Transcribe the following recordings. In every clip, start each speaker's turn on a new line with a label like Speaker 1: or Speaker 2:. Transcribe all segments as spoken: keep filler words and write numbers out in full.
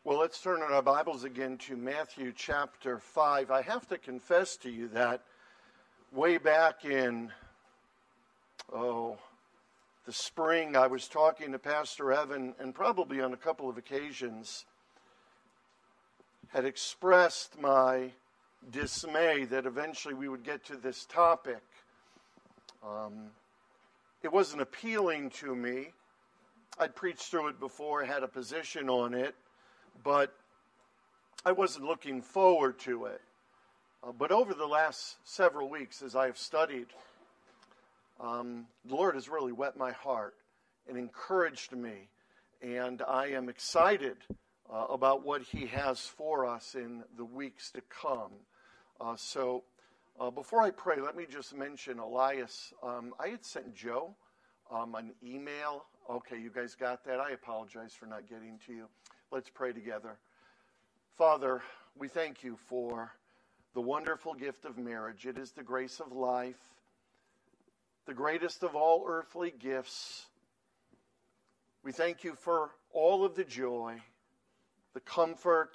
Speaker 1: Well, let's turn in our Bibles again to Matthew chapter five. I have to confess to you that way back in, oh, the spring, I was talking to Pastor Evan, and probably on a couple of occasions, had expressed my dismay that eventually we would get to this topic. Um, it wasn't appealing to me. I'd preached through it before, had a position on it, but I wasn't looking forward to it. Uh, but over the last several weeks, as I have studied, um, the Lord has really wet my heart and encouraged me, and I am excited uh, about what He has for us in the weeks to come. Uh, so uh, before I pray, let me just mention Elias. Um, I had sent Joe um, an email. Okay, you guys got that? I apologize for not getting to you. Let's pray together. Father, we thank you for the wonderful gift of marriage. It is the grace of life, the greatest of all earthly gifts. We thank you for all of the joy, the comfort,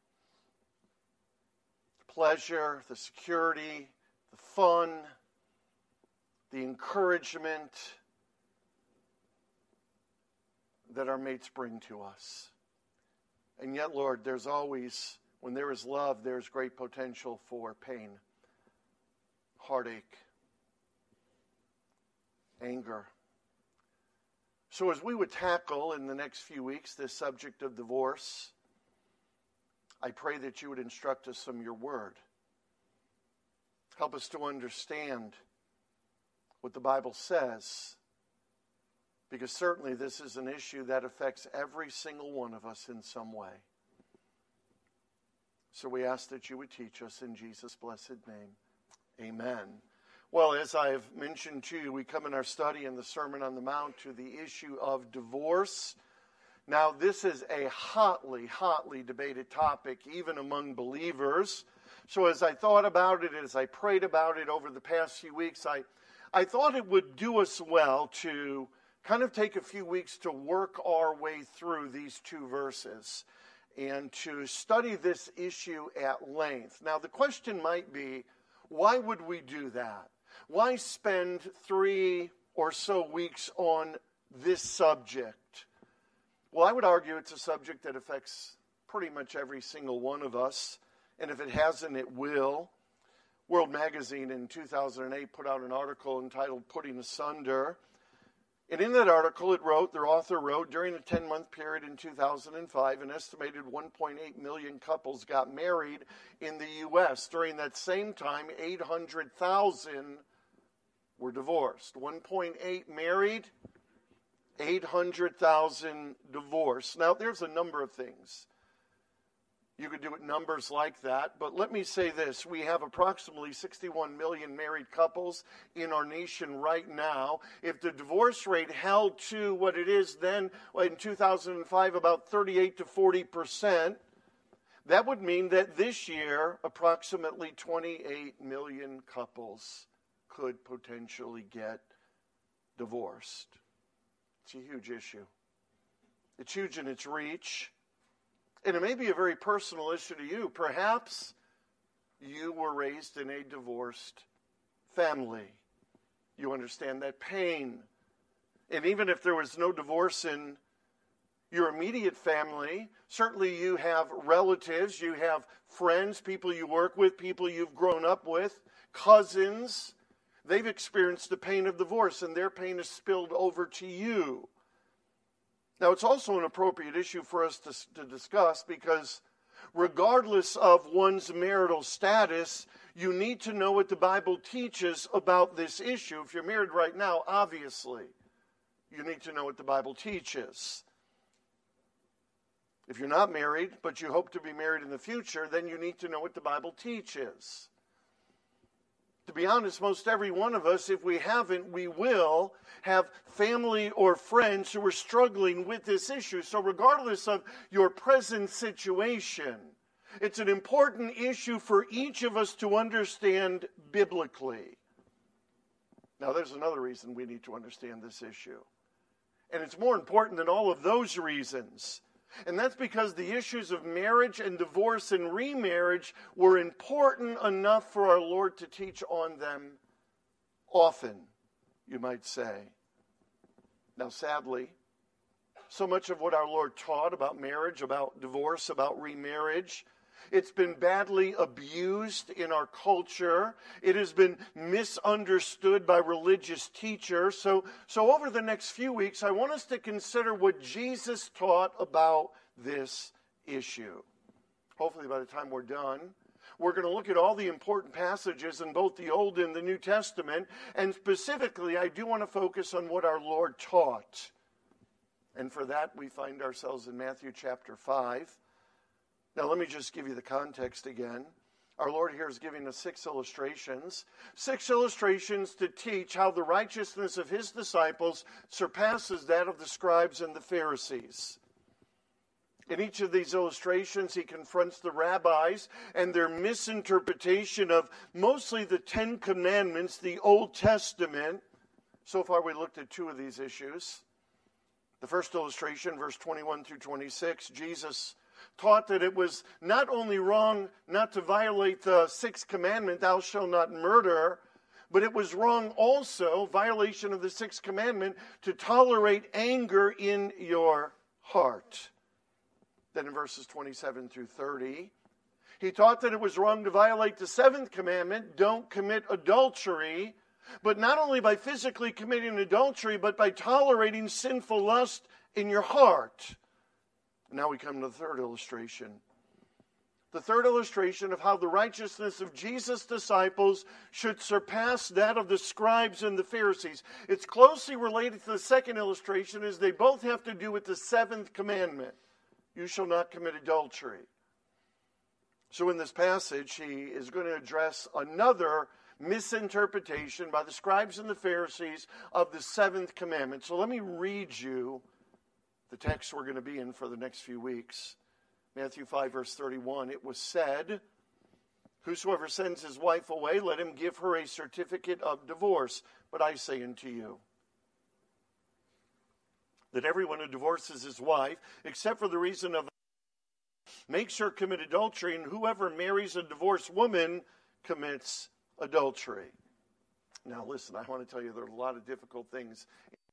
Speaker 1: the pleasure, the security, the fun, the encouragement that our mates bring to us. And yet, Lord, there's always, when there is love, there's great potential for pain, heartache, anger. So as we would tackle in the next few weeks this subject of divorce, I pray that you would instruct us from your word. Help us to understand what the Bible says, because certainly this is an issue that affects every single one of us in some way. So we ask that you would teach us in Jesus' blessed name. Amen. Well, as I have mentioned to you, we come in our study in the Sermon on the Mount to the issue of divorce. Now, this is a hotly, hotly debated topic, even among believers. So as I thought about it, as I prayed about it over the past few weeks, I, I thought it would do us well to kind of take a few weeks to work our way through these two verses and to study this issue at length. Now, the question might be, why would we do that? Why spend three or so weeks on this subject? Well, I would argue it's a subject that affects pretty much every single one of us, and if it hasn't, it will. World Magazine in two thousand eight put out an article entitled Putting Asunder. And in that article, it wrote, the author wrote, during a ten-month period in two thousand five, an estimated one point eight million couples got married in the U S. During that same time, eight hundred thousand were divorced. one point eight married, eight hundred thousand divorced. Now, there's a number of things. You could do it numbers like that, but let me say this. We have approximately sixty-one million married couples in our nation right now. If the divorce rate held to what it is then in two thousand five, about thirty-eight to forty percent, that would mean that this year approximately twenty-eight million couples could potentially get divorced. It's a huge issue. It's huge in its reach. And it may be a very personal issue to you. Perhaps you were raised in a divorced family. You understand that pain. And even if there was no divorce in your immediate family, certainly you have relatives, you have friends, people you work with, people you've grown up with, cousins. They've experienced the pain of divorce, and their pain is spilled over to you. Now, it's also an appropriate issue for us to, to discuss because regardless of one's marital status, you need to know what the Bible teaches about this issue. If you're married right now, obviously, you need to know what the Bible teaches. If you're not married, but you hope to be married in the future, then you need to know what the Bible teaches. To be honest, most every one of us, if we haven't, we will have family or friends who are struggling with this issue. So regardless of your present situation, it's an important issue for each of us to understand biblically. Now, there's another reason we need to understand this issue. And it's more important than all of those reasons. And that's because the issues of marriage and divorce and remarriage were important enough for our Lord to teach on them often, you might say. Now, sadly, so much of what our Lord taught about marriage, about divorce, about remarriage, it's been badly abused in our culture. It has been misunderstood by religious teachers. So, so over the next few weeks, I want us to consider what Jesus taught about this issue. Hopefully by the time we're done, we're going to look at all the important passages in both the Old and the New Testament. And specifically, I do want to focus on what our Lord taught. And for that, we find ourselves in Matthew chapter five. Now, let me just give you the context again. Our Lord here is giving us six illustrations. Six illustrations to teach how the righteousness of his disciples surpasses that of the scribes and the Pharisees. In each of these illustrations, he confronts the rabbis and their misinterpretation of mostly the Ten Commandments, the Old Testament. So far, we looked at two of these issues. The first illustration, verse twenty-one through twenty-six, Jesus taught that it was not only wrong not to violate the sixth commandment, thou shalt not murder, but it was wrong also, violation of the sixth commandment, to tolerate anger in your heart. Then in verses twenty-seven through thirty, he taught that it was wrong to violate the seventh commandment, don't commit adultery, but not only by physically committing adultery, but by tolerating sinful lust in your heart. Now we come to the third illustration. The third illustration of how the righteousness of Jesus' disciples should surpass that of the scribes and the Pharisees. It's closely related to the second illustration, as they both have to do with the seventh commandment. You shall not commit adultery. So in this passage, he is going to address another misinterpretation by the scribes and the Pharisees of the seventh commandment. So let me read you the text we're going to be in for the next few weeks. Matthew five, verse thirty-one, it was said, whosoever sends his wife away, let him give her a certificate of divorce. But I say unto you, that everyone who divorces his wife, except for the reason of makes her commit adultery, and whoever marries a divorced woman commits adultery. Now listen, I want to tell you there are a lot of difficult things,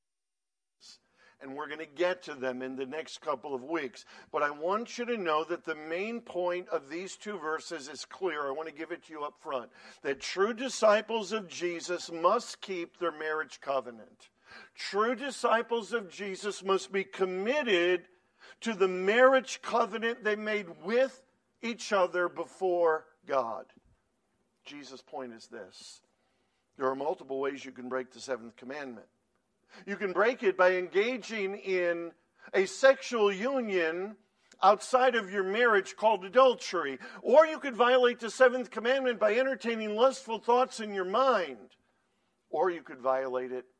Speaker 1: and we're going to get to them in the next couple of weeks. But I want you to know that the main point of these two verses is clear. I want to give it to you up front. That true disciples of Jesus must keep their marriage covenant. True disciples of Jesus must be committed to the marriage covenant they made with each other before God. Jesus' point is this. There are multiple ways you can break the seventh commandment. You can break it by engaging in a sexual union outside of your marriage called adultery. Or you could violate the seventh commandment by entertaining lustful thoughts in your mind. Or you could violate it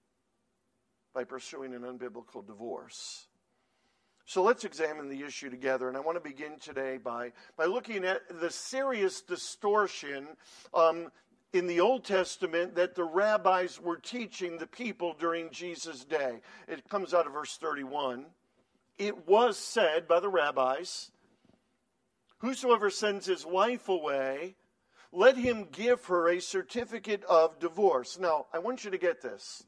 Speaker 1: by pursuing an unbiblical divorce. So let's examine the issue together. And I want to begin today by, by looking at the serious distortion um, in the Old Testament that the rabbis were teaching the people during Jesus' day. It comes out of verse thirty-one. It was said by the rabbis, whosoever sends his wife away, let him give her a certificate of divorce. Now, I want you to get this.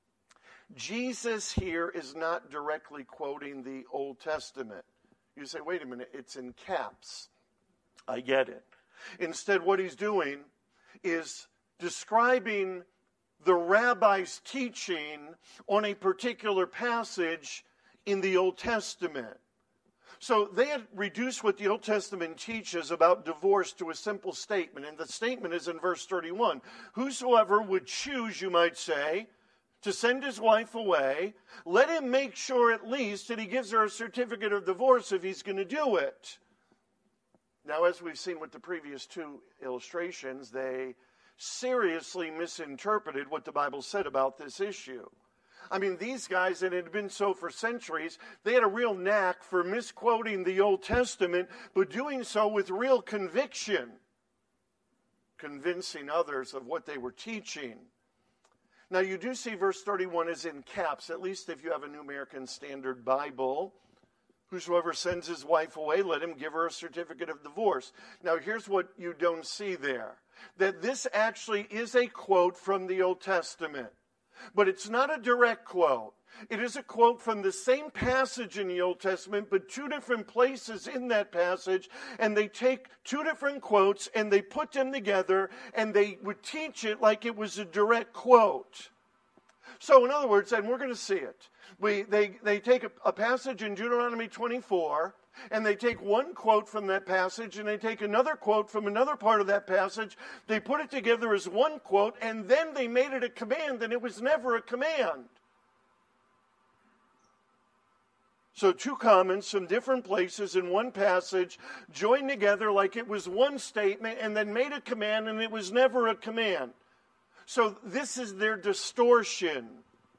Speaker 1: Jesus here is not directly quoting the Old Testament. You say, wait a minute, it's in caps. I get it. Instead, what he's doing is describing the rabbi's teaching on a particular passage in the Old Testament. So they had reduced what the Old Testament teaches about divorce to a simple statement. And the statement is in verse thirty-one. Whosoever would choose, you might say, to send his wife away, let him make sure at least that he gives her a certificate of divorce if he's going to do it. Now, as we've seen with the previous two illustrations, they seriously misinterpreted what the Bible said about this issue. I mean, these guys, and it had been so for centuries, they had a real knack for misquoting the Old Testament, but doing so with real conviction, convincing others of what they were teaching. Now, you do see verse thirty-one is in caps, at least if you have a New American Standard Bible. Whosoever sends his wife away, let him give her a certificate of divorce. Now, here's what you don't see there. That this actually is a quote from the Old Testament. But it's not a direct quote. It is a quote from the same passage in the Old Testament, but two different places in that passage. And they take two different quotes and they put them together and they would teach it like it was a direct quote. So in other words, and we're going to see it. We, they, they take a, a passage in Deuteronomy twenty-four, and they take one quote from that passage, and they take another quote from another part of that passage. They put it together as one quote, and then they made it a command, and it was never a command. So two comments from different places in one passage joined together like it was one statement, and then made a command, and it was never a command. So this is their distortion.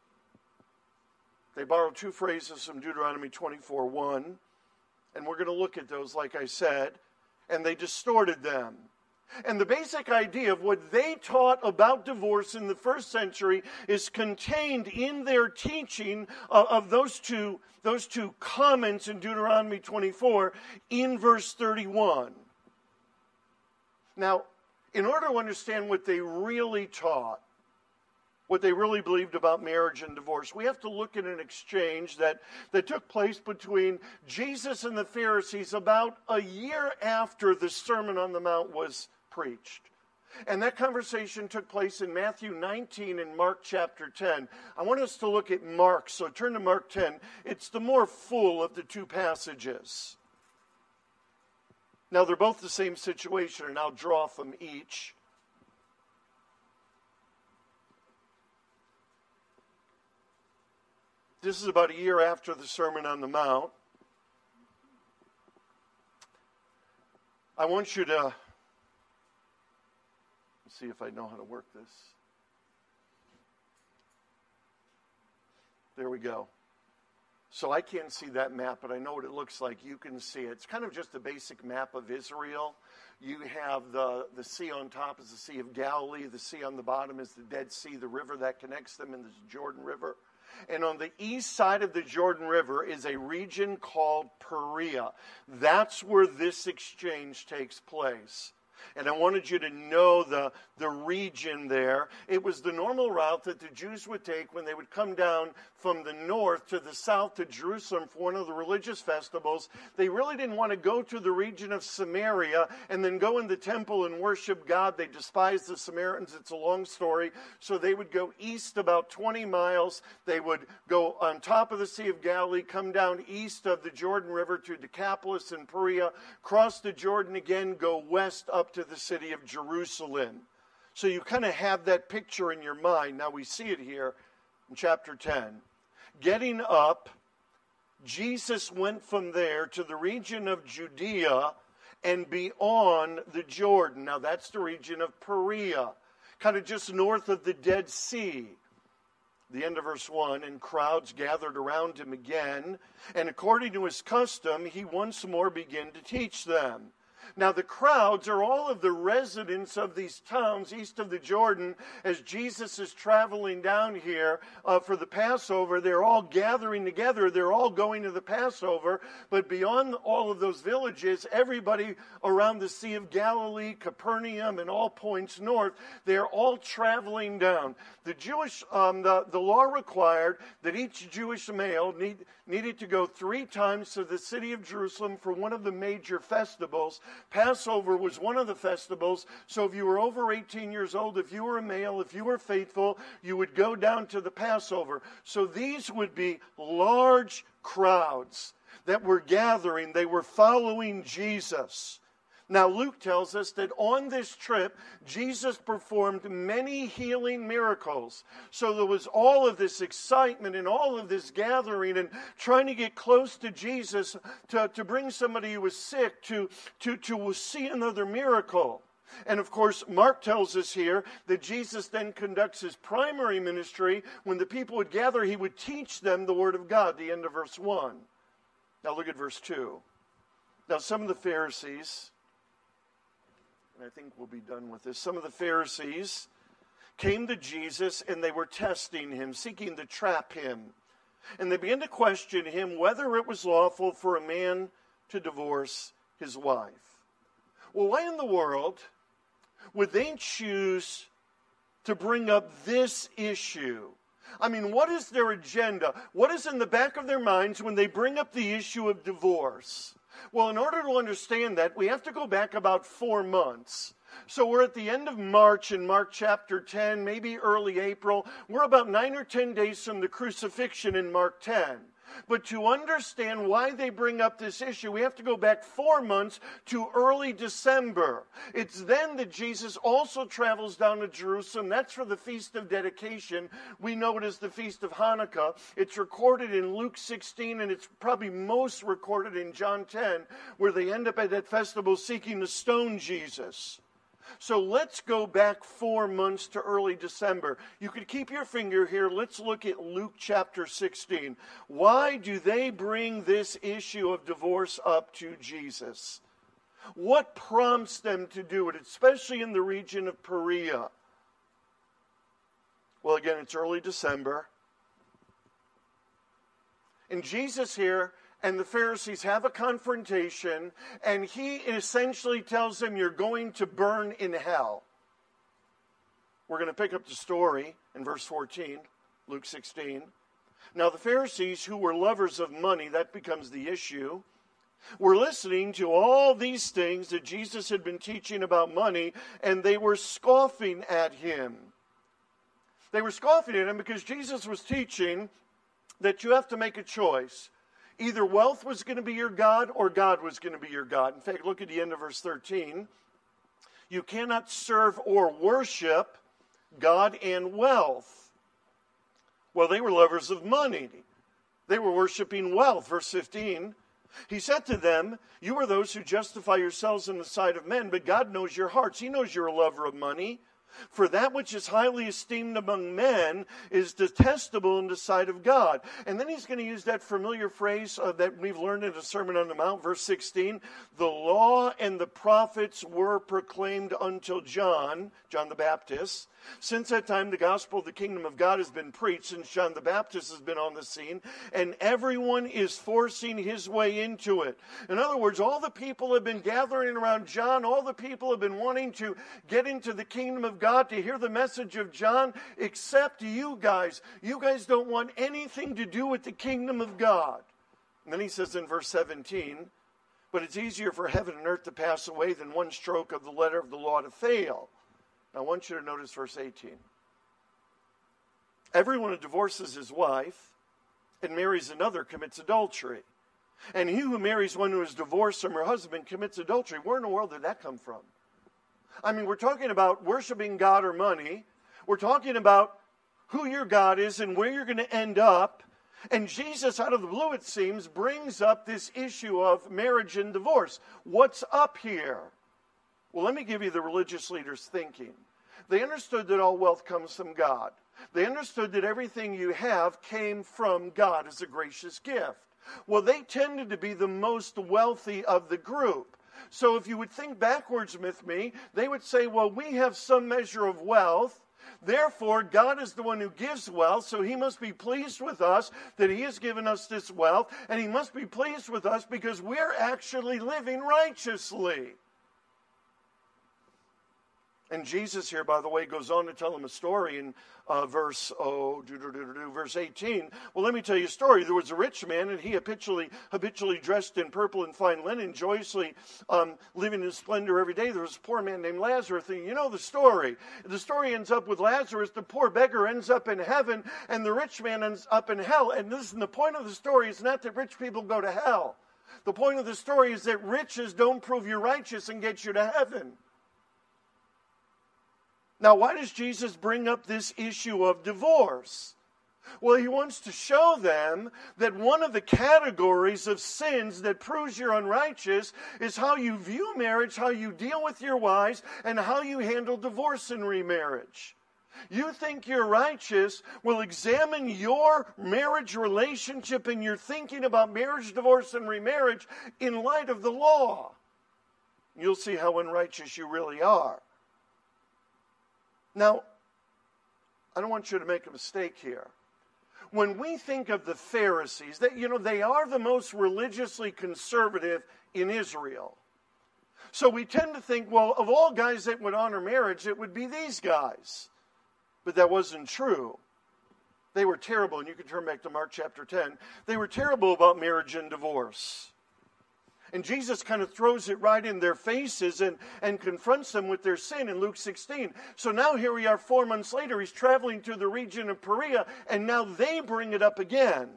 Speaker 1: They borrowed two phrases from Deuteronomy twenty-four one, and we're going to look at those, like I said, and they distorted them. And the basic idea of what they taught about divorce in the first century is contained in their teaching of, of those two, those two comments in Deuteronomy twenty-four in verse thirty-one. Now, in order to understand what they really taught, what they really believed about marriage and divorce, we have to look at an exchange that, that took place between Jesus and the Pharisees about a year after the Sermon on the Mount was preached. And that conversation took place in Matthew nineteen and Mark chapter ten. I want us to look at Mark, so turn to Mark ten. It's the more full of the two passages. Now, they're both the same situation, and I'll draw from each. This is about a year after the Sermon on the Mount. I want you to see if I know how to work this. There we go. So I can't see that map, but I know what it looks like. You can see it. It's kind of just a basic map of Israel. You have the, the sea on top is the Sea of Galilee. The sea on the bottom is the Dead Sea, the river that connects them, and the Jordan River. And on the east side of the Jordan River is a region called Perea. That's where this exchange takes place. And I wanted you to know the, the region there. It was the normal route that the Jews would take when they would come down from the north to the south to Jerusalem for one of the religious festivals. They really didn't want to go to the region of Samaria and then go in the temple and worship God. They despised the Samaritans. It's a long story. So they would go east about twenty miles. They would go on top of the Sea of Galilee, come down east of the Jordan River to Decapolis and Perea, cross the Jordan again, go west up to the city of Jerusalem. So you kind of have that picture in your mind. Now we see it here in chapter ten. Getting up, Jesus went from there to the region of Judea and beyond the Jordan. Now that's the region of Perea, kind of just north of the Dead Sea. The end of verse one, and crowds gathered around him again, and according to his custom, he once more began to teach them. Now the crowds are all of the residents of these towns east of the Jordan. As Jesus is traveling down here uh, for the Passover, they're all gathering together. They're all going to the Passover. But beyond all of those villages, everybody around the Sea of Galilee, Capernaum, and all points north, they're all traveling down. The Jewish, um, the, the law required that each Jewish male need, needed to go three times to the city of Jerusalem for one of the major festivals. Passover was one of the festivals, so if you were over eighteen years old, if you were a male, if you were faithful, you would go down to the Passover. So these would be large crowds that were gathering. They were following Jesus. Now, Luke tells us that on this trip, Jesus performed many healing miracles. So there was all of this excitement and all of this gathering and trying to get close to Jesus to, to bring somebody who was sick to, to, to see another miracle. And of course, Mark tells us here that Jesus then conducts his primary ministry. When the people would gather, he would teach them the Word of God, the end of verse one. Now look at verse two. Now some of the Pharisees, and I think we'll be done with this. Some of the Pharisees came to Jesus and they were testing him, seeking to trap him. And they began to question him whether it was lawful for a man to divorce his wife. Well, why in the world would they choose to bring up this issue? I mean, what is their agenda? What is in the back of their minds when they bring up the issue of divorce? Well, in order to understand that, we have to go back about four months. So we're at the end of March in Mark chapter ten, maybe early April. We're about nine or ten days from the crucifixion in Mark ten. But to understand why they bring up this issue, we have to go back four months to early December. It's then that Jesus also travels down to Jerusalem. That's for the Feast of Dedication. We know it as the Feast of Hanukkah. It's recorded in Luke sixteen, and it's probably most recorded in John ten, where they end up at that festival seeking to stone Jesus. So let's go back four months to early December. You could keep your finger here. Let's look at Luke chapter sixteen. Why do they bring this issue of divorce up to Jesus? What prompts them to do it, especially in the region of Perea? Well, again, it's early December. And Jesus here and the Pharisees have a confrontation, and he essentially tells them, you're going to burn in hell. We're going to pick up the story in verse fourteen, Luke sixteen. Now the Pharisees, who were lovers of money, that becomes the issue, were listening to all these things that Jesus had been teaching about money, and they were scoffing at him. They were scoffing at him because Jesus was teaching that you have to make a choice. Either wealth was going to be your God or God was going to be your God. In fact, look at the end of verse thirteen. You cannot serve or worship God and wealth. Well, they were lovers of money. They were worshiping wealth. Verse fifteen. He said to them, you are those who justify yourselves in the sight of men, but God knows your hearts. He knows you're a lover of money. For that which is highly esteemed among men is detestable in the sight of God. And then he's going to use that familiar phrase uh, that we've learned in the Sermon on the Mount, verse sixteen. The law and the prophets were proclaimed until John, John the Baptist. Since that time, the gospel of the kingdom of God has been preached, since John the Baptist has been on the scene, and everyone is forcing his way into it. In other words, all the people have been gathering around John. All the people have been wanting to get into the kingdom of God, to hear the message of John, except you guys. You guys don't want anything to do with the kingdom of God. And then he says in verse seventeen, but it's easier for heaven and earth to pass away than one stroke of the letter of the law to fail. I want you to notice verse eighteen. Everyone who divorces his wife and marries another commits adultery. And he who marries one who is divorced from her husband commits adultery. Where in the world did that come from? I mean, we're talking about worshiping God or money. We're talking about who your God is and where you're going to end up. And Jesus, out of the blue it seems, brings up this issue of marriage and divorce. What's up here? Well, let me give you the religious leaders' thinking. They understood that all wealth comes from God. They understood that everything you have came from God as a gracious gift. Well, they tended to be the most wealthy of the group. So if you would think backwards with me, they would say, well, we have some measure of wealth. Therefore, God is the one who gives wealth, so he must be pleased with us that he has given us this wealth, and he must be pleased with us because we're actually living righteously. And Jesus here, by the way, goes on to tell them a story in uh, verse oh, do, do, do, do, do, verse eighteen. Well, let me tell you a story. There was a rich man, and he habitually, habitually dressed in purple and fine linen, joyously um, living in splendor every day. There was a poor man named Lazarus, and you know the story. The story ends up with Lazarus. The poor beggar ends up in heaven, and the rich man ends up in hell. And listen, the point of the story is not that rich people go to hell. The point of the story is that riches don't prove you're righteous and get you to heaven. Now, why does Jesus bring up this issue of divorce? Well, he wants to show them that one of the categories of sins that proves you're unrighteous is how you view marriage, how you deal with your wives, and how you handle divorce and remarriage. You think you're righteous, well, examine your marriage relationship and your thinking about marriage, divorce, and remarriage in light of the law. You'll see how unrighteous you really are. Now, I don't want you to make a mistake here. when we think of the Pharisees, that, you know, they are the most religiously conservative in Israel. So we tend to think, well, of all guys that would honor marriage, it would be these guys. But that wasn't true. They were terrible, and you can turn back to Mark chapter ten. They were terrible about marriage and divorce. And Jesus kind of throws it right in their faces and, and confronts them with their sin in Luke sixteen. So now here we are four months later. He's traveling through the region of Perea, and now they bring it up again.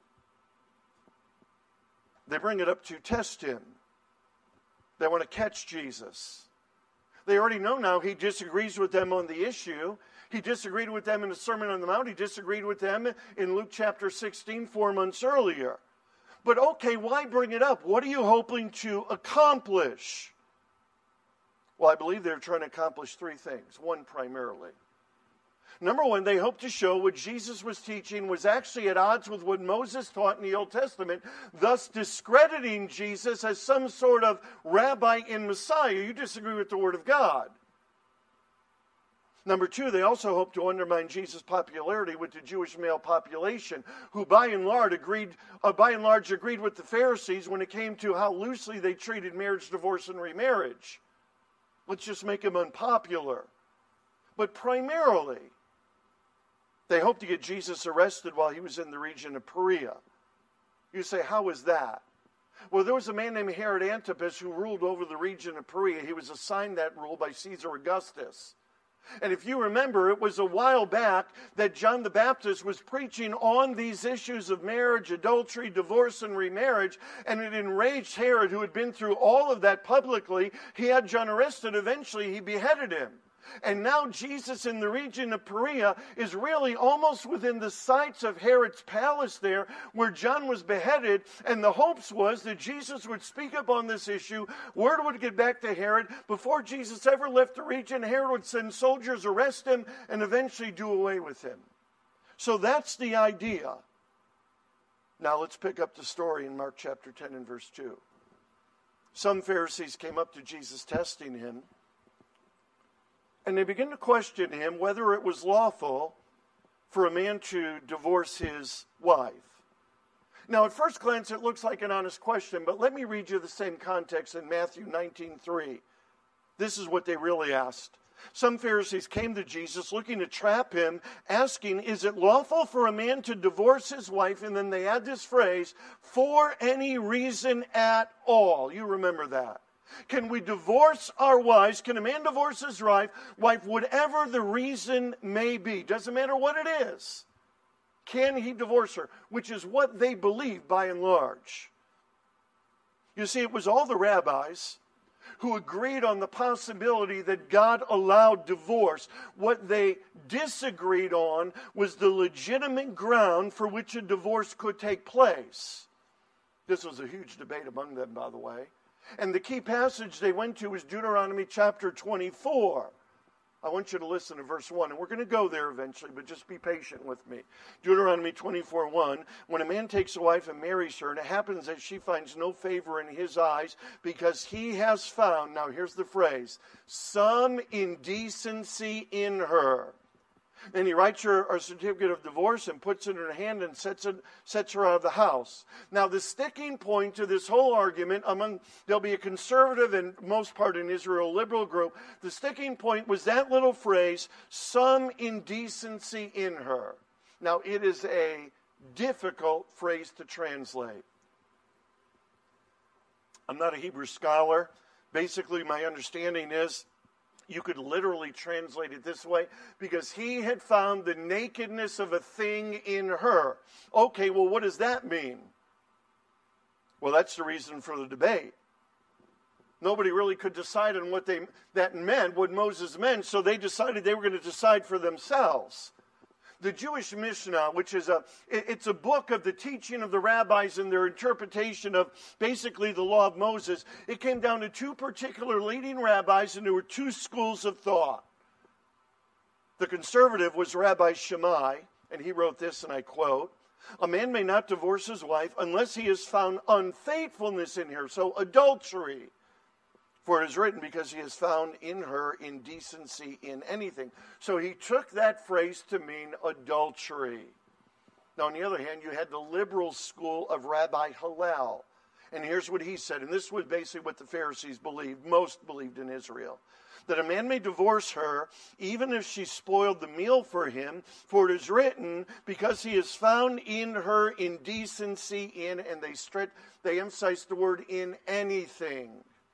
Speaker 1: They bring it up to test him. They want to catch Jesus. They already know now he disagrees with them on the issue. He disagreed with them in the Sermon on the Mount. He disagreed with them in Luke chapter sixteen, four months earlier. But okay, why bring it up? What are you hoping to accomplish? Well, I believe they're trying to accomplish three things. One primarily. Number one, they hope to show what Jesus was teaching was actually at odds with what Moses taught in the Old Testament, thus discrediting Jesus as some sort of rabbi and Messiah. You disagree with the Word of God. Number two, they also hope to undermine Jesus' popularity with the Jewish male population, who by and large agreed, uh, by and large agreed with the Pharisees when it came to how loosely they treated marriage, divorce, and remarriage. Let's just make them unpopular. But primarily, they hoped to get Jesus arrested while he was in the region of Perea. You say, how is that? Well, there was a man named Herod Antipas who ruled over the region of Perea. He was assigned that rule by Caesar Augustus. And if you remember, it was a while back that John the Baptist was preaching on these issues of marriage, adultery, divorce, and remarriage, and it enraged Herod, who had been through all of that publicly. He had John arrested. Eventually, he beheaded him. And now Jesus in the region of Perea is really almost within the sights of Herod's palace there, where John was beheaded, and the hopes was that Jesus would speak up on this issue, word would get back to Herod. Before Jesus ever left the region, Herod would send soldiers, arrest him, and eventually do away with him. So that's the idea. Now let's pick up the story in Mark chapter ten and verse two. Some Pharisees came up to Jesus testing him, and they begin to question him whether it was lawful for a man to divorce his wife. Now, at first glance, it looks like an honest question, but let me read you the same context in Matthew nineteen three. This is what they really asked. Some Pharisees came to Jesus looking to trap him, asking, is it lawful for a man to divorce his wife? And then they add this phrase, for any reason at all. You remember that. Can we divorce our wives? Can a man divorce his wife, wife, whatever the reason may be? Doesn't matter what it is. Can he divorce her? Which is what they believe by and large. You see, it was all the rabbis who agreed on the possibility that God allowed divorce. What they disagreed on was the legitimate ground for which a divorce could take place. This was a huge debate among them, by the way. And the key passage they went to was Deuteronomy chapter twenty-four. I want you to listen to verse one, and we're going to go there eventually, but just be patient with me. Deuteronomy twenty-four one, when a man takes a wife and marries her, and it happens that she finds no favor in his eyes because he has found, now here's the phrase, some indecency in her. Then he writes her a certificate of divorce and puts it in her hand and sets it, sets her out of the house. Now, the sticking point to this whole argument among, there'll be a conservative and most part in Israel liberal group, the sticking point was that little phrase, some indecency in her. Now, it is a difficult phrase to translate. I'm not a Hebrew scholar. Basically, my understanding is you could literally translate it this way, because he had found the nakedness of a thing in her. Okay, well, what does that mean? Well, that's the reason for the debate. Nobody really could decide on what they, that meant, what Moses meant, so they decided they were going to decide for themselves. The Jewish Mishnah, which is a, it's a book of the teaching of the rabbis and their interpretation of basically the law of Moses. It came down to two particular leading rabbis, and there were two schools of thought. The conservative was Rabbi Shammai, and he wrote this, and I quote, a man may not divorce his wife unless he has found unfaithfulness in her, so adultery. For it is written, because he has found in her indecency in anything. So he took that phrase to mean adultery. Now, on the other hand, you had the liberal school of Rabbi Hillel. And here's what he said, and this was basically what the Pharisees believed, most believed in Israel, that a man may divorce her even if she spoiled the meal for him, for it is written, because he has found in her indecency in, and they stri- they emphasize the word in anything.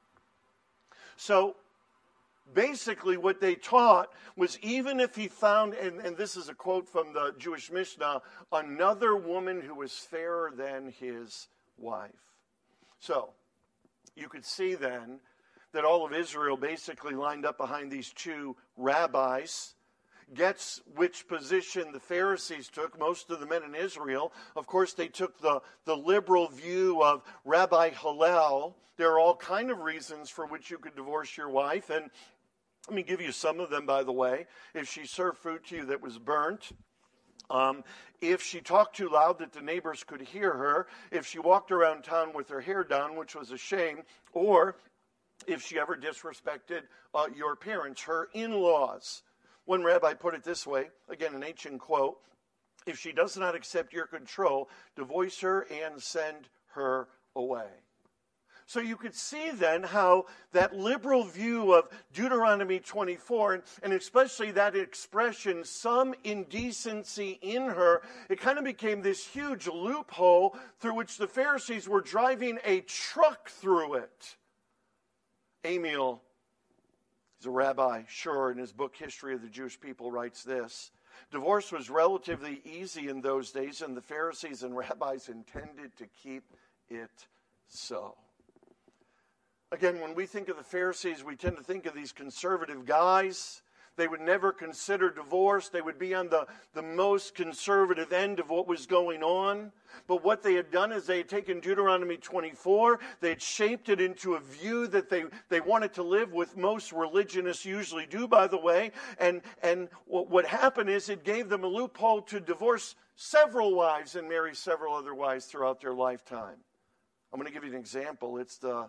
Speaker 1: So basically what they taught was even if he found, and, and this is a quote from the Jewish Mishnah, another woman who was fairer than his wife. So you could see then that all of Israel basically lined up behind these two rabbis, gets which position the Pharisees took, most of the men in Israel. Of course, they took the, the liberal view of Rabbi Hillel. There are all kind of reasons for which you could divorce your wife, and let me give you some of them, by the way. If she served food to you that was burnt, Um, if she talked too loud that the neighbors could hear her, if she walked around town with her hair down, which was a shame, or if she ever disrespected uh, your parents, her in-laws. One rabbi put it this way, again an ancient quote, if she does not accept your control, divorce her and send her away. So you could see then how that liberal view of Deuteronomy twenty-four, and, and especially that expression, some indecency in her, it kind of became this huge loophole through which the Pharisees were driving a truck through it. Amiel, he's a rabbi, sure, in his book History of the Jewish People, writes this: divorce was relatively easy in those days, and the Pharisees and rabbis intended to keep it so. Again, when we think of the Pharisees, we tend to think of these conservative guys. They would never consider divorce. They would be on the, the most conservative end of what was going on. But what they had done is they had taken Deuteronomy twenty-four, they had shaped it into a view that they, they wanted to live with. Most religionists usually do, by the way. And, and what, what happened is it gave them a loophole to divorce several wives and marry several other wives throughout their lifetime. I'm going to give you an example. It's the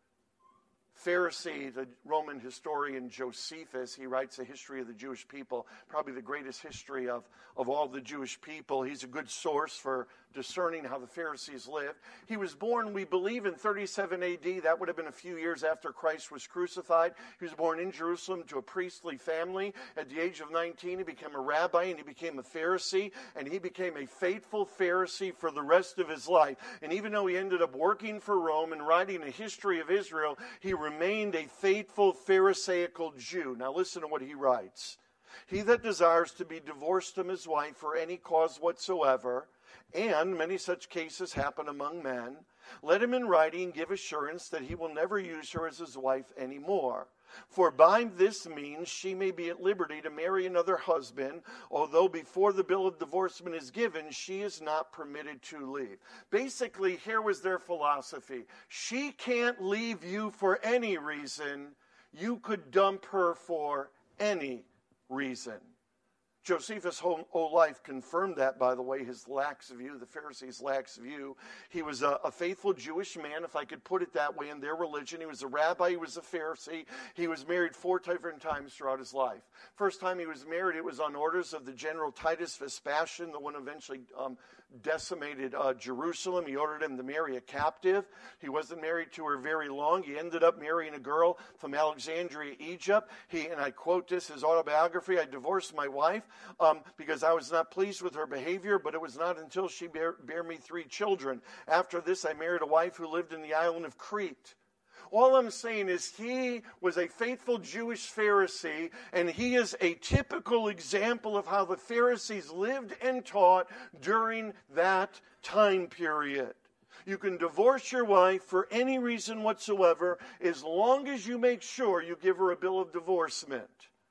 Speaker 1: Pharisee, the Roman historian Josephus. He writes a history of the Jewish people, probably the greatest history of, of all the Jewish people. He's a good source for discerning how the Pharisees lived. He was born, we believe, in thirty-seven A D. That would have been a few years after Christ was crucified. He was born in Jerusalem to a priestly family. At the age of nineteen, he became a rabbi and he became a Pharisee, and he became a faithful Pharisee for the rest of his life. And even though he ended up working for Rome and writing a history of Israel, he remained a faithful Pharisaical Jew. Now listen to what he writes. He that desires to be divorced from his wife for any cause whatsoever, and many such cases happen among men, let him in writing give assurance that he will never use her as his wife any more. For by this means she may be at liberty to marry another husband, although before the bill of divorcement is given, she is not permitted to leave. Basically, here was their philosophy. She can't leave you for any reason. You could dump her for any reason. Josephus' whole, whole life confirmed that, by the way, his lax view, the Pharisees' lax view. He was a, a faithful Jewish man, if I could put it that way, in their religion. He was a rabbi, he was a Pharisee. He was married four different times throughout his life. First time he was married, it was on orders of the general Titus Vespasian, the one eventually um, decimated uh, Jerusalem. He ordered him to marry a captive. He wasn't married to her very long. He ended up marrying a girl from Alexandria, Egypt. He, and I quote this, his autobiography, I divorced my wife um, because I was not pleased with her behavior, but it was not until she bare, bare me three children. After this, I married a wife who lived in the island of Crete. All I'm saying is he was a faithful Jewish Pharisee, and he is a typical example of how the Pharisees lived and taught during that time period. You can divorce your wife for any reason whatsoever as long as you make sure you give her a bill of divorcement.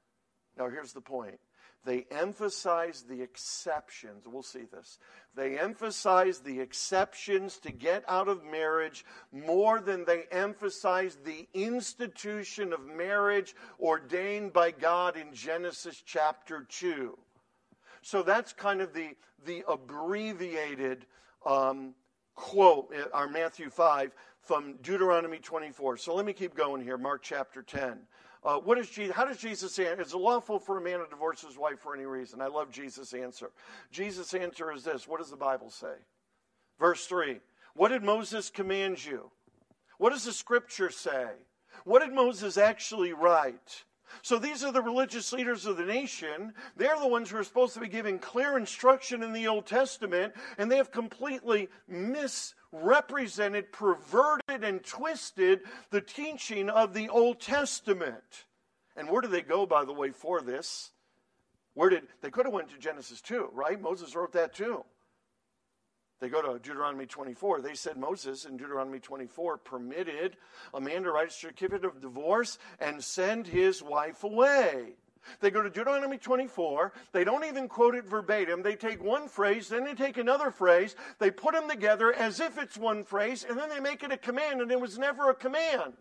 Speaker 1: Now here's the point. They emphasize the exceptions. We'll see this. They emphasize the exceptions to get out of marriage more than they emphasize the institution of marriage ordained by God in Genesis chapter two. So that's kind of the, the abbreviated um, quote, our Matthew five, from Deuteronomy twenty-four. So let me keep going here, Mark chapter ten. Uh, what is Jesus, how does Jesus say, is it lawful for a man to divorce his wife for any reason? I love Jesus' answer. Jesus' answer is this. What does the Bible say? Verse three. What did Moses command you? What does the scripture say? What did Moses actually write? So these are the religious leaders of the nation. They're the ones who are supposed to be giving clear instruction in the Old Testament, and they have completely misrepresented, perverted, and twisted the teaching of the Old Testament. And where do they go, by the way, for this? Where did they could have went to Genesis two, right? Moses wrote that too. They go to Deuteronomy twenty-four. They said Moses in Deuteronomy twenty-four permitted a man to write a certificate of divorce and send his wife away. They go to Deuteronomy twenty-four. They don't even quote it verbatim. They take one phrase, then they take another phrase. They put them together as if it's one phrase, and then they make it a command, and it was never a command.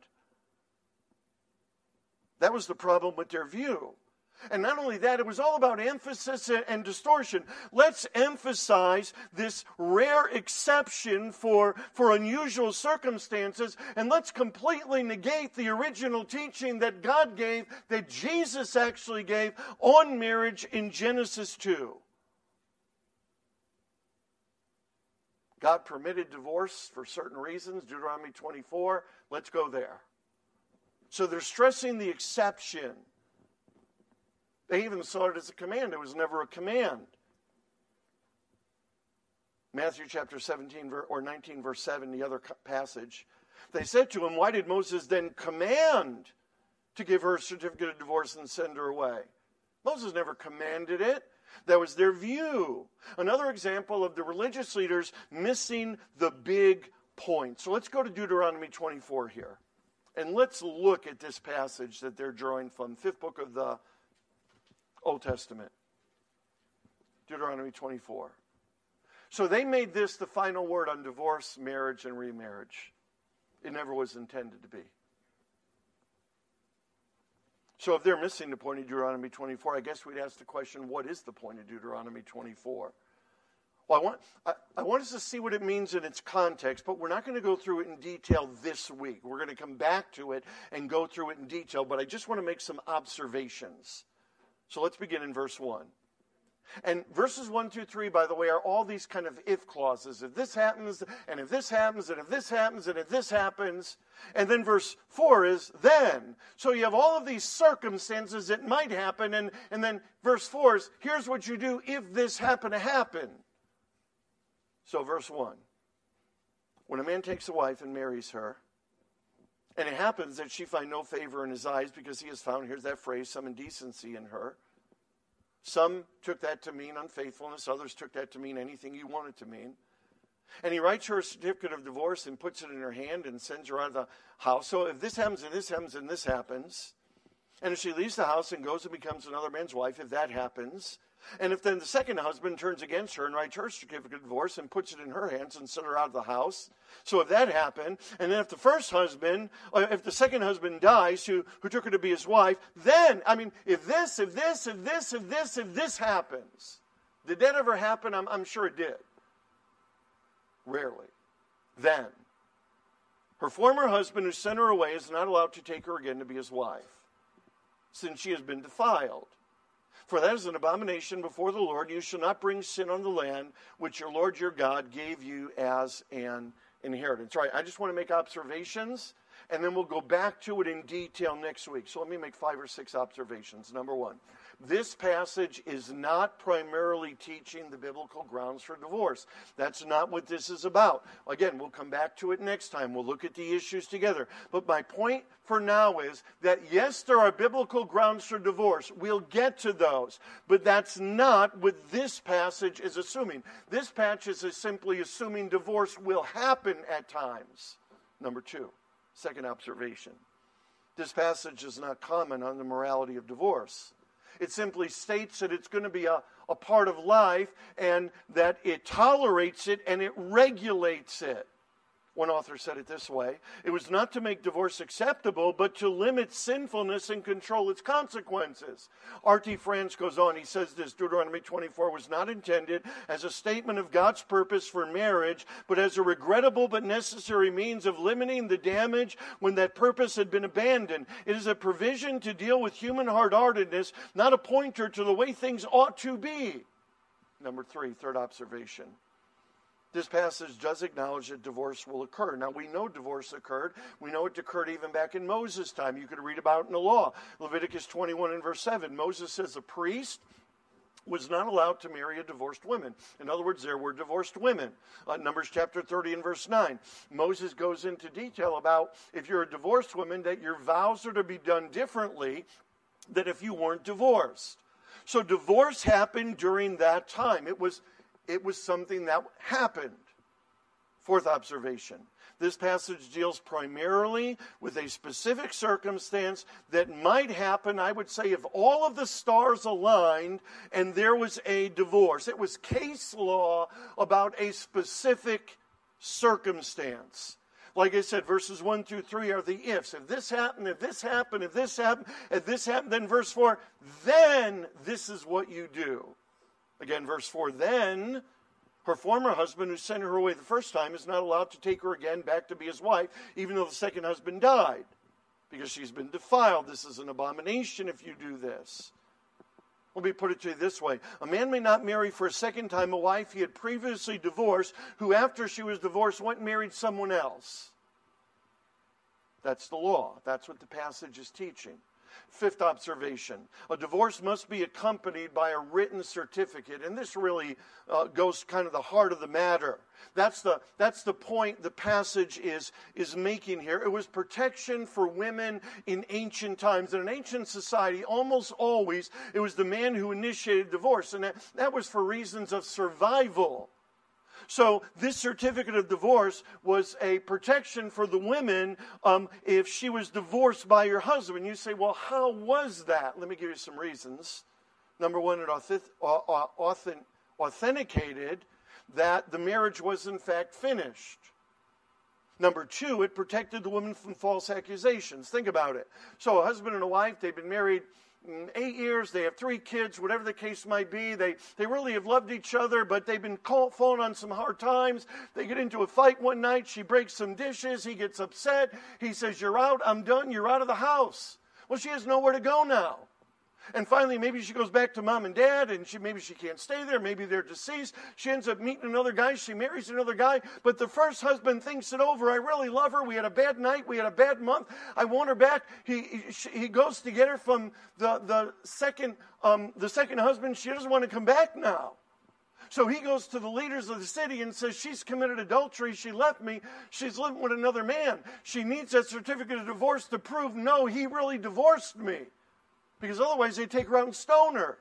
Speaker 1: That was the problem with their view. And not only that, it was all about emphasis and distortion. Let's emphasize this rare exception for, for unusual circumstances, and let's completely negate the original teaching that God gave, that Jesus actually gave on marriage in Genesis two. God permitted divorce for certain reasons, Deuteronomy twenty-four. Let's go there. So they're stressing the exception. They even saw it as a command. It was never a command. Matthew chapter seventeen or nineteen verse seven, the other passage. They said to him, why did Moses then command to give her a certificate of divorce and send her away? Moses never commanded it. That was their view. Another example of the religious leaders missing the big point. So let's go to Deuteronomy twenty-four here. And let's look at this passage that they're drawing from, fifth book of the Old Testament. Deuteronomy twenty-four. So they made this the final word on divorce, marriage, and remarriage. It never was intended to be. So if they're missing the point of Deuteronomy twenty-four, I guess we'd ask the question, what is the point of Deuteronomy twenty-four? Well, I want, I, I want us to see what it means in its context, but we're not going to go through it in detail this week. We're going to come back to it and go through it in detail, but I just want to make some observations. So let's begin in verse one. And verses one through three, by the way, are all these kind of if clauses. If this happens, and if this happens, and if this happens, and if this happens. And then verse four is then. So you have all of these circumstances that might happen. And, and then verse four is, here's what you do if this happen to happen. So verse one. When a man takes a wife and marries her, and it happens that she find no favor in his eyes because he has found, here's that phrase, some indecency in her. Some took that to mean unfaithfulness. Others took that to mean anything you want it to mean. And he writes her a certificate of divorce and puts it in her hand and sends her out of the house. So if this happens and this happens and this happens, and if she leaves the house and goes and becomes another man's wife, if that happens, and if then the second husband turns against her and writes her certificate of divorce and puts it in her hands and sends her out of the house. So if that happened, and then if the first husband, or if the second husband dies, who, who took her to be his wife, then, I mean, if this, if this, if this, if this, if this happens, did that ever happen? I'm, I'm sure it did. Rarely. Then, her former husband who sent her away is not allowed to take her again to be his wife, since she has been defiled. For that is an abomination before the Lord. You shall not bring sin on the land which your Lord your God gave you as an inheritance. All right, I just want to make observations, and then we'll go back to it in detail next week. So let me make five or six observations. Number one, this passage is not primarily teaching the biblical grounds for divorce. That's not what this is about. Again, we'll come back to it next time. We'll look at the issues together. But my point for now is that, yes, there are biblical grounds for divorce. We'll get to those. But that's not what this passage is assuming. This passage is simply assuming divorce will happen at times. Number two, second observation. This passage does not comment on the morality of divorce. It simply states that it's going to be a, a part of life and that it tolerates it and it regulates it. One author said it this way: it was not to make divorce acceptable, but to limit sinfulness and control its consequences. R T France goes on, he says this: Deuteronomy twenty-four was not intended as a statement of God's purpose for marriage, but as a regrettable but necessary means of limiting the damage when that purpose had been abandoned. It is a provision to deal with human hard-heartedness, not a pointer to the way things ought to be. Number three, third observation. This passage does acknowledge that divorce will occur. Now, we know divorce occurred. We know it occurred even back in Moses' time. You could read about it in the law. Leviticus twenty-one and verse seven. Moses says a priest was not allowed to marry a divorced woman. In other words, there were divorced women. Uh, Numbers chapter thirty and verse nine. Moses goes into detail about if you're a divorced woman, that your vows are to be done differently than if you weren't divorced. So divorce happened during that time. It was It was something that happened. Fourth observation. This passage deals primarily with a specific circumstance that might happen, I would say, if all of the stars aligned and there was a divorce. It was case law about a specific circumstance. Like I said, verses one through three are the ifs. If this happened, if this happened, if this happened, if this happened, then verse four, then this is what you do. Again, verse four, then her former husband who sent her away the first time is not allowed to take her again back to be his wife, even though the second husband died, because she's been defiled. This is an abomination if you do this. Let me put it to you this way. A man may not marry for a second time a wife he had previously divorced, who after she was divorced went and married someone else. That's the law. That's what the passage is teaching. Fifth observation, a divorce must be accompanied by a written certificate. And this really uh, goes kind of the heart of the matter. That's the, that's the point the passage is, is making here. It was protection for women in ancient times. In an ancient society, almost always, it was the man who initiated divorce. And that, that was for reasons of survival. So this certificate of divorce was a protection for the women um, if she was divorced by her husband. You say, well, how was that? Let me give you some reasons. Number one, it authentic, authenticated that the marriage was in fact finished. Number two, it protected the woman from false accusations. Think about it. So a husband and a wife, they've been married eight years, they have three kids, whatever the case might be. They they really have loved each other, but they've been caught, falling on some hard times. They get into a fight one night. She breaks some dishes. He gets upset. He says, you're out. I'm done. You're out of the house. Well, she has nowhere to go now. And finally, maybe she goes back to mom and dad, and she maybe she can't stay there. Maybe they're deceased. She ends up meeting another guy. She marries another guy. But the first husband thinks it over. I really love her. We had a bad night. We had a bad month. I want her back. He he, he goes to get her from the the second um, the second husband. She doesn't want to come back now. So he goes to the leaders of the city and says, she's committed adultery. She left me. She's living with another man. She needs that certificate of divorce to prove, no, he really divorced me. Because otherwise they'd take her out and stone her.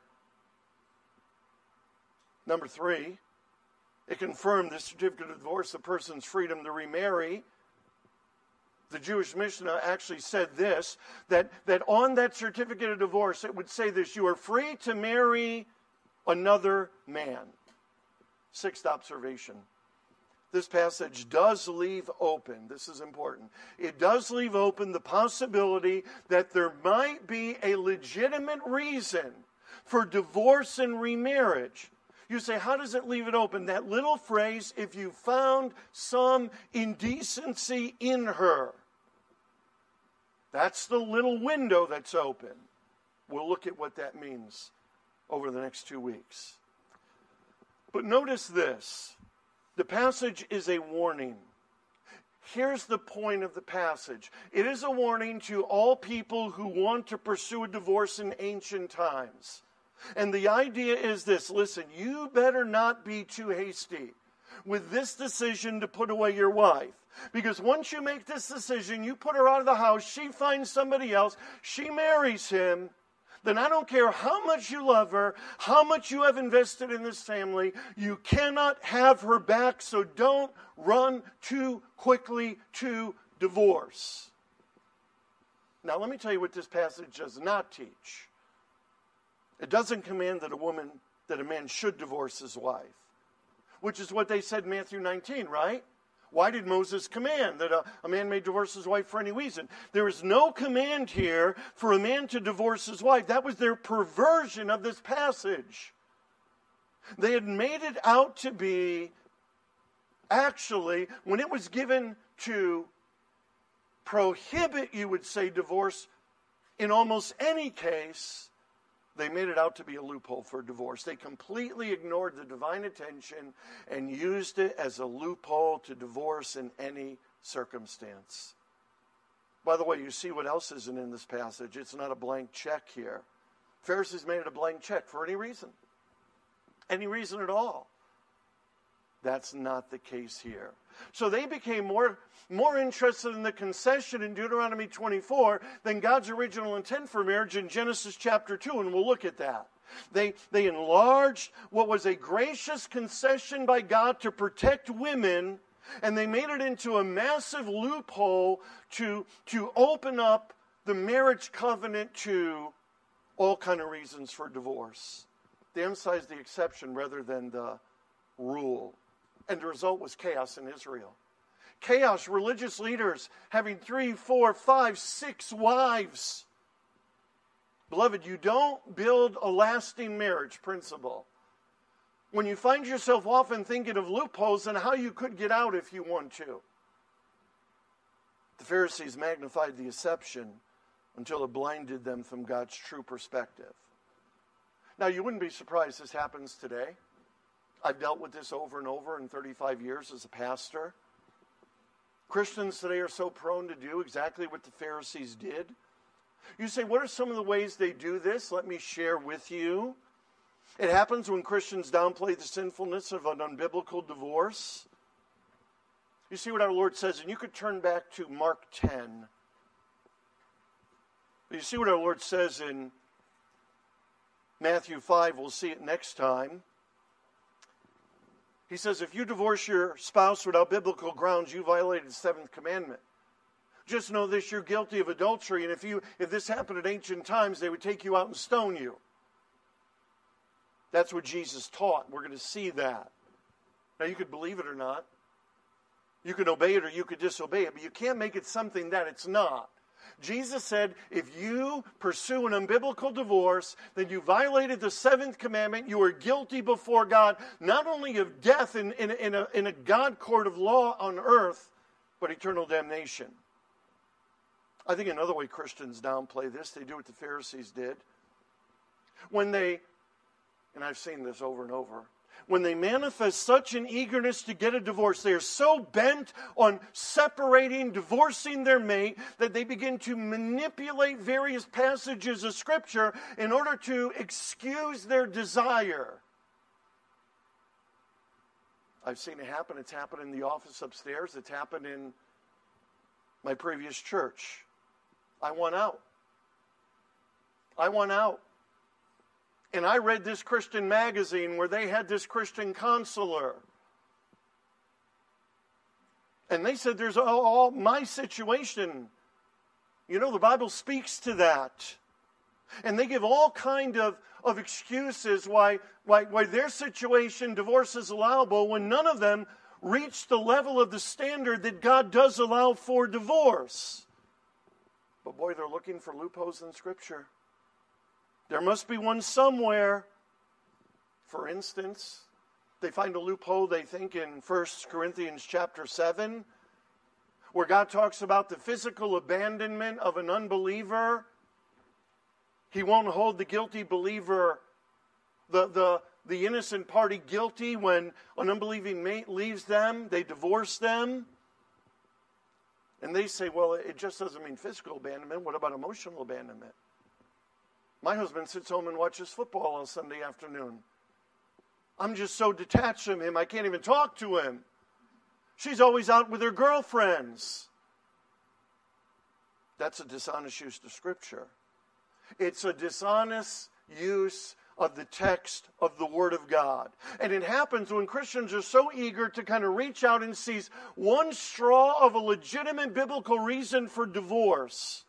Speaker 1: Number three, it confirmed the certificate of divorce, the person's freedom to remarry. The Jewish Mishnah actually said this, that, that on that certificate of divorce, it would say this: you are free to marry another man. Sixth observation. This passage does leave open, this is important, it does leave open the possibility that there might be a legitimate reason for divorce and remarriage. You say, how does it leave it open? That little phrase, if you found some indecency in her. That's the little window that's open. We'll look at what that means over the next two weeks. But notice this. The passage is a warning. Here's the point of the passage. It is a warning to all people who want to pursue a divorce in ancient times. And the idea is this: listen, you better not be too hasty with this decision to put away your wife. Because once you make this decision, you put her out of the house, she finds somebody else, she marries him, then I don't care how much you love her, how much you have invested in this family, you cannot have her back, so don't run too quickly to divorce. Now, let me tell you what this passage does not teach. It doesn't command that a woman, that a man should divorce his wife, which is what they said in Matthew nineteen, right? Why did Moses command that a, a man may divorce his wife for any reason? There is no command here for a man to divorce his wife. That was their perversion of this passage. They had made it out to be, actually, when it was given to prohibit, you would say, divorce in almost any case, they made it out to be a loophole for divorce. They completely ignored the divine attention and used it as a loophole to divorce in any circumstance. By the way, you see what else isn't in this passage. It's not a blank check here. Pharisees made it a blank check for any reason. Any reason at all. That's not the case here. So they became more, more interested in the concession in Deuteronomy twenty-four than God's original intent for marriage in Genesis chapter two, and we'll look at that. They, they enlarged what was a gracious concession by God to protect women, and they made it into a massive loophole to, to open up the marriage covenant to all kind of reasons for divorce. They emphasized the exception rather than the rule. And the result was chaos in Israel. Chaos, religious leaders having three, four, five, six wives. Beloved, you don't build a lasting marriage principle when you find yourself often thinking of loopholes and how you could get out if you want to. The Pharisees magnified the exception until it blinded them from God's true perspective. Now, you wouldn't be surprised this happens today. I've dealt with this over and over in thirty-five years as a pastor. Christians today are so prone to do exactly what the Pharisees did. You say, what are some of the ways they do this? Let me share with you. It happens when Christians downplay the sinfulness of an unbiblical divorce. You see what our Lord says, and you could turn back to Mark ten. You see what our Lord says in Matthew five. We'll see it next time. He says, if you divorce your spouse without biblical grounds, you violated the seventh commandment. Just know this, you're guilty of adultery, and if you if this happened in ancient times, they would take you out and stone you. That's what Jesus taught. We're going to see that. Now, you could believe it or not. You could obey it or you could disobey it, but you can't make it something that it's not. Jesus said, if you pursue an unbiblical divorce, then you violated the seventh commandment. You are guilty before God, not only of death in, in, in, a, in a God court of law on earth, but eternal damnation. I think another way Christians downplay this, they do what the Pharisees did. When they, and I've seen this over and over, when they manifest such an eagerness to get a divorce, they are so bent on separating, divorcing their mate, that they begin to manipulate various passages of Scripture in order to excuse their desire. I've seen it happen. It's happened in the office upstairs. It's happened in my previous church. I want out. I want out. And I read this Christian magazine where they had this Christian counselor. And they said, there's all, all my situation. You know, the Bible speaks to that. And they give all kind of, of excuses why, why, why their situation, divorce is allowable, when none of them reach the level of the standard that God does allow for divorce. But boy, they're looking for loopholes in Scripture. There must be one somewhere. For instance, they find a loophole, they think, in First Corinthians chapter seven, where God talks about the physical abandonment of an unbeliever. He won't hold the guilty believer, the, the, the innocent party, guilty when an unbelieving mate leaves them, they divorce them. And they say, well, it just doesn't mean physical abandonment. What about emotional abandonment? My husband sits home and watches football on Sunday afternoon. I'm just so detached from him, I can't even talk to him. She's always out with her girlfriends. That's a dishonest use of Scripture. It's a dishonest use of the text of the Word of God. And it happens when Christians are so eager to kind of reach out and seize one straw of a legitimate biblical reason for divorce.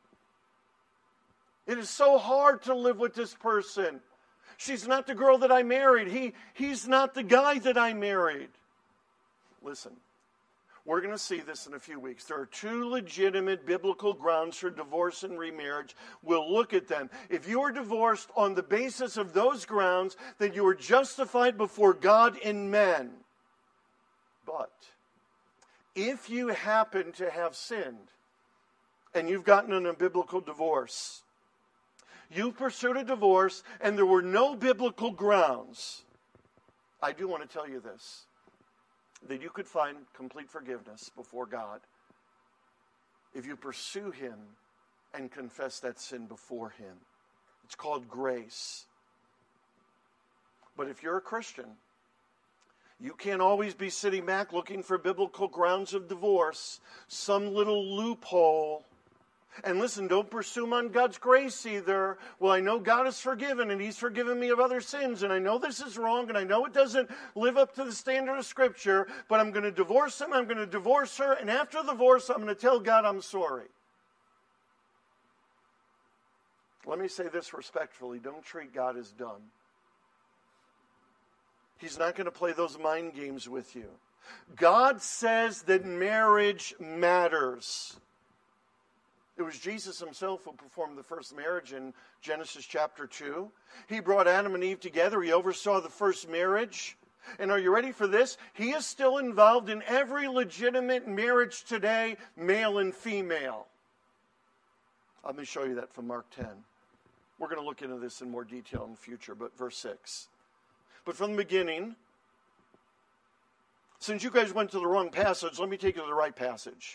Speaker 1: It is so hard to live with this person. She's not the girl that I married. He, he's not the guy that I married. Listen, We're going to see this in a few weeks. There are two legitimate biblical grounds for divorce and remarriage. We'll look at them. If you are divorced on the basis of those grounds, then you are justified before God and men. But if you happen to have sinned and you've gotten an unbiblical divorce, you pursued a divorce and there were no biblical grounds, I do want to tell you this, that you could find complete forgiveness before God if you pursue Him and confess that sin before Him. It's called grace. But if you're a Christian, you can't always be sitting back looking for biblical grounds of divorce, some little loophole. And listen, don't presume on God's grace either. Well, I know God is forgiven and He's forgiven me of other sins, and I know this is wrong, and I know it doesn't live up to the standard of Scripture, but I'm going to divorce him, I'm going to divorce her, and after the divorce, I'm going to tell God I'm sorry. Let me say this respectfully. Don't treat God as dumb. He's not going to play those mind games with you. God says that marriage matters. It was Jesus Himself who performed the first marriage in Genesis chapter two. He brought Adam and Eve together. He oversaw the first marriage. And are you ready for this? He is still involved in every legitimate marriage today, male and female. Let me show you that from Mark ten. We're going to look into this in more detail in the future, but verse six. But from the beginning, since you guys went to the wrong passage, let me take you to the right passage.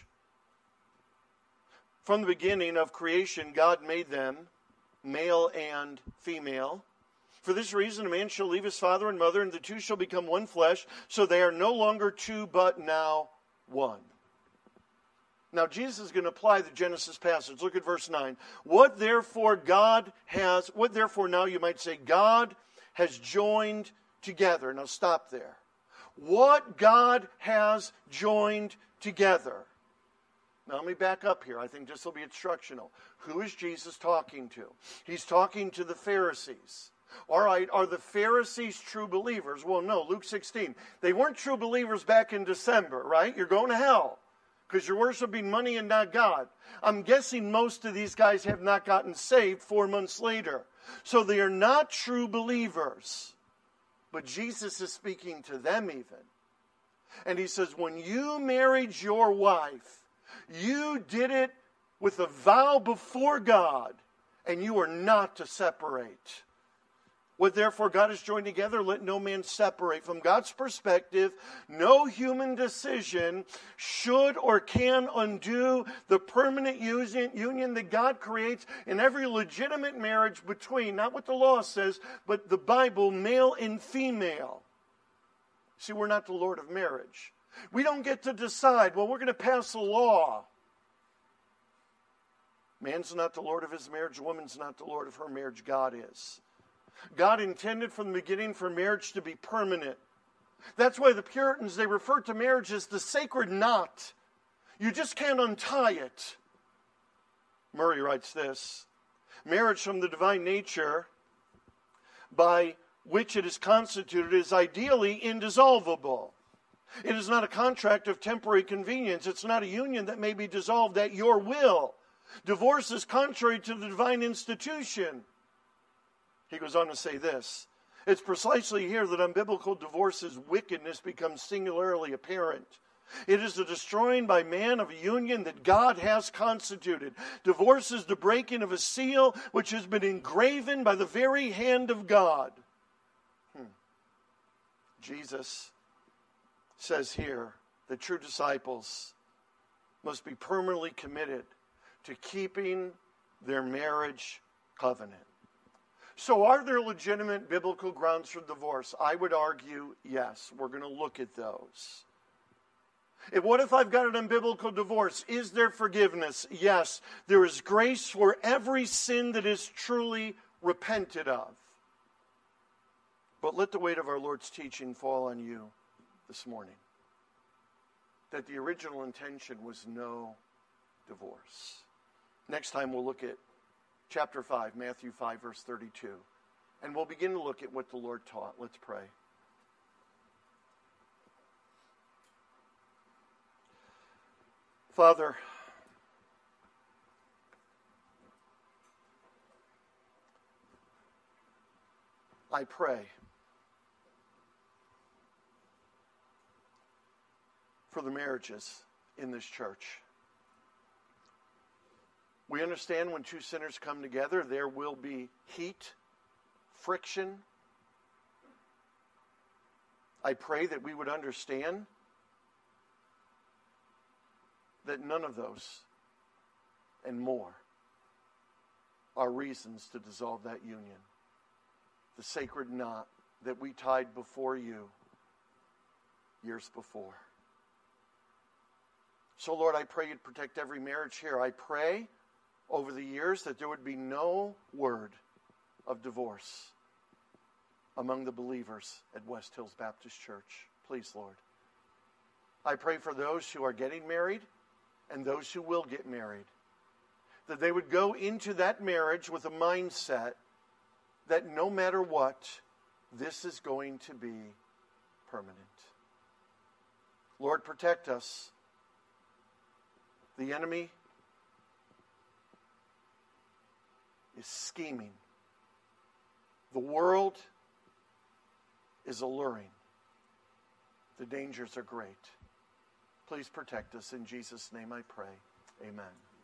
Speaker 1: From the beginning of creation, God made them male and female. For this reason, a man shall leave his father and mother, and the two shall become one flesh. So they are no longer two, but now one. Now, Jesus is going to apply the Genesis passage. Look at verse nine. What therefore God has, what therefore now you might say, God has joined together. Now, stop there. What God has joined together. Now, let me back up here. I think this will be instructional. Who is Jesus talking to? He's talking to the Pharisees. All right, are the Pharisees true believers? Well, no, Luke sixteen. They weren't true believers back in December, right? You're going to hell because you're worshiping money and not God. I'm guessing most of these guys have not gotten saved four months later. So they are not true believers. But Jesus is speaking to them even. And He says, when you married your wife, you did it with a vow before God, and you are not to separate. What therefore God has joined together, let no man separate. From God's perspective, no human decision should or can undo the permanent union that God creates in every legitimate marriage between, not what the law says, but the Bible, male and female. See, we're not the Lord of marriage. We don't get to decide, well, we're going to pass a law. Man's not the Lord of his marriage. Woman's not the Lord of her marriage. God is. God intended from the beginning for marriage to be permanent. That's why the Puritans, they referred to marriage as the sacred knot. You just can't untie it. Murray writes this. Marriage from the divine nature by which it is constituted is ideally indissoluble. It is not a contract of temporary convenience. It's not a union that may be dissolved at your will. Divorce is contrary to the divine institution. He goes on to say this. It's precisely here that unbiblical divorce's wickedness becomes singularly apparent. It is the destroying by man of a union that God has constituted. Divorce is the breaking of a seal which has been engraven by the very hand of God. Hmm. Jesus says here that true disciples must be permanently committed to keeping their marriage covenant. So are there legitimate biblical grounds for divorce? I would argue yes. We're going to look at those. And what if I've got an unbiblical divorce? Is there forgiveness? Yes. There is grace for every sin that is truly repented of. But let the weight of our Lord's teaching fall on you this morning. That the original intention was no divorce. Next time we'll look at chapter five, Matthew five, verse thirty-two. And we'll begin to look at what the Lord taught. Let's pray. Father, I pray for the marriages in this church. We understand when two sinners come together, there will be heat, friction. I pray that we would understand that none of those and more are reasons to dissolve that union. The sacred knot that we tied before you years before. So, Lord, I pray you'd protect every marriage here. I pray over the years that there would be no word of divorce among the believers at West Hills Baptist Church. Please, Lord. I pray for those who are getting married and those who will get married, that they would go into that marriage with a mindset that no matter what, this is going to be permanent. Lord, protect us. The enemy is scheming. The world is alluring. The dangers are great. Please protect us. In Jesus' name I pray. Amen.